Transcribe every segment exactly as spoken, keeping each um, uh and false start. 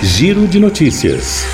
Giro de Notícias.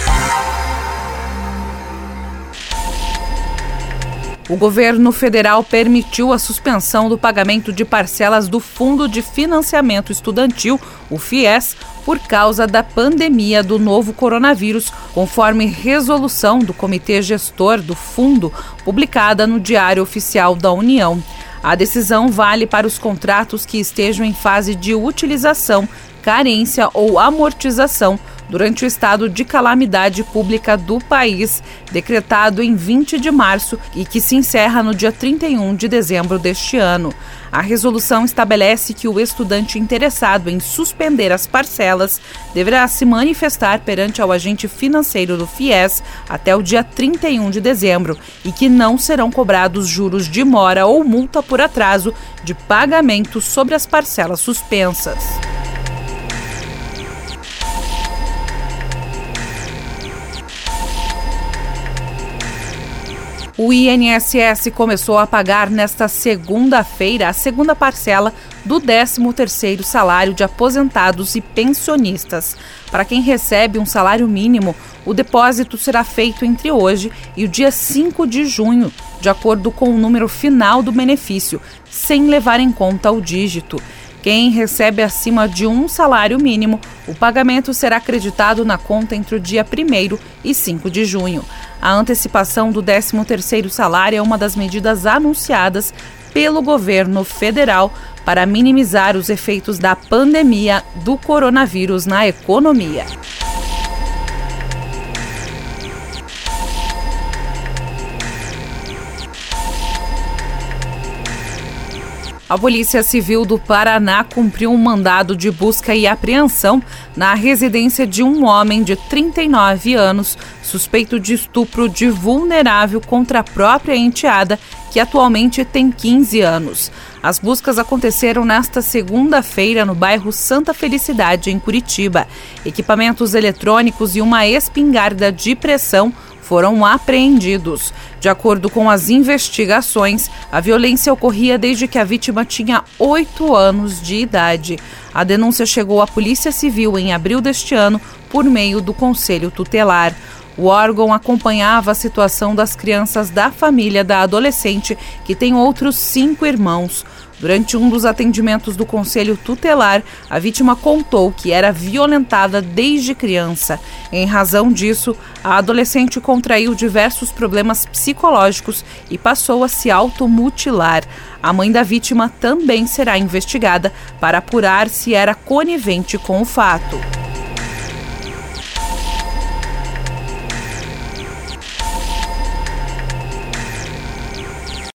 O governo federal permitiu a suspensão do pagamento de parcelas do Fundo de Financiamento Estudantil, o FIES, por causa da pandemia do novo coronavírus, conforme resolução do Comitê Gestor do Fundo, publicada no Diário Oficial da União. A decisão vale para os contratos que estejam em fase de utilização, carência ou amortização durante o estado de calamidade pública do país, decretado em vinte de março e que se encerra no dia trinta e um de dezembro deste ano. A resolução estabelece que o estudante interessado em suspender as parcelas deverá se manifestar perante ao agente financeiro do FIES até o dia trinta e um de dezembro e que não serão cobrados juros de mora ou multa por atraso de pagamento sobre as parcelas suspensas. O I N S S começou a pagar nesta segunda-feira a segunda parcela do décimo terceiro salário de aposentados e pensionistas. Para quem recebe um salário mínimo, o depósito será feito entre hoje e o dia cinco de junho, de acordo com o número final do benefício, sem levar em conta o dígito. Quem recebe acima de um salário mínimo, o pagamento será acreditado na conta entre o dia primeiro e cinco de junho. A antecipação do décimo terceiro salário é uma das medidas anunciadas pelo governo federal para minimizar os efeitos da pandemia do coronavírus na economia. A Polícia Civil do Paraná cumpriu um mandado de busca e apreensão na residência de um homem de trinta e nove anos, suspeito de estupro de vulnerável contra a própria enteada, que atualmente tem quinze anos. As buscas aconteceram nesta segunda-feira no bairro Santa Felicidade, em Curitiba. Equipamentos eletrônicos e uma espingarda de pressão foram apreendidos. De acordo com as investigações, a violência ocorria desde que a vítima tinha oito anos de idade. A denúncia chegou à Polícia Civil em abril deste ano por meio do Conselho Tutelar. O órgão acompanhava a situação das crianças da família da adolescente, que tem outros cinco irmãos. Durante um dos atendimentos do Conselho Tutelar, a vítima contou que era violentada desde criança. Em razão disso, a adolescente contraiu diversos problemas psicológicos e passou a se automutilar. A mãe da vítima também será investigada para apurar se era conivente com o fato.